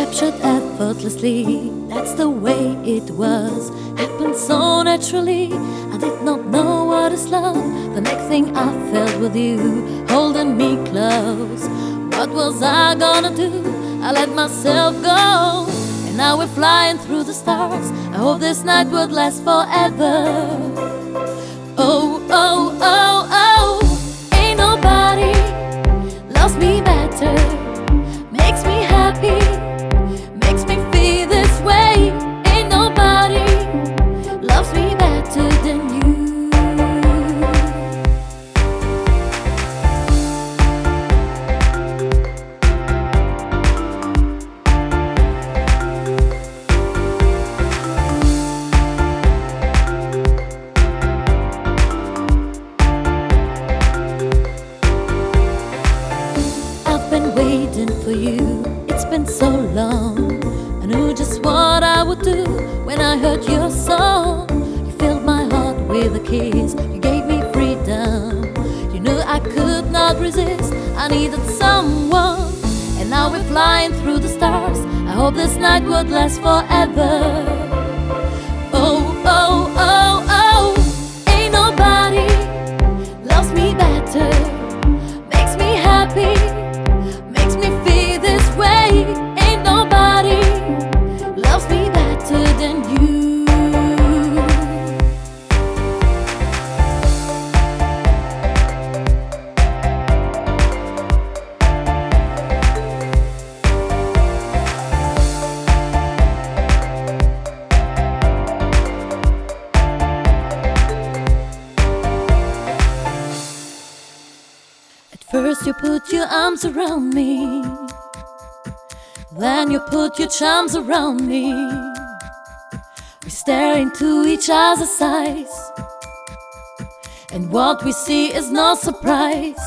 captured effortlessly. That's the way it was, happened so naturally. I did not know what is love. The next thing I felt with you, holding me close. What was I gonna do? I let myself go, and now we're flying through the stars. I hope this night would last forever. Oh, oh, oh, oh, ain't nobody loves me better, makes me happy, makes me feel this way. Ain't nobody loves me better than you. I've been waiting for you, it's been so long. I knew just what I would do when I heard your song. You filled my heart with a kiss, you gave me freedom. You knew I could not resist, I needed someone. And now we're flying through the stars. I hope this night would last forever. Oh, oh, oh, oh, ain't nobody loves me better, makes me happy, makes me feel this way. Ain't nobody loves me better than you. First you put your arms around me, then you put your charms around me. We stare into each other's eyes, and what we see is no surprise.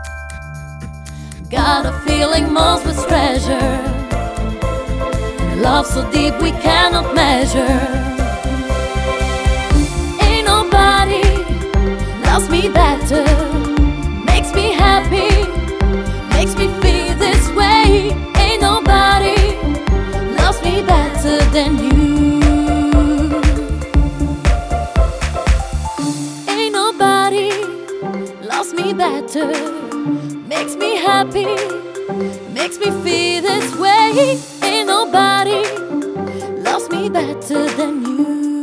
Got a feeling most with treasure, and a love so deep we cannot measure. Ain't nobody loves me better, makes me happy, makes me feel this way. Ain't nobody loves me better than you. Ain't nobody loves me better, makes me happy, makes me feel this way. Ain't nobody loves me better than you.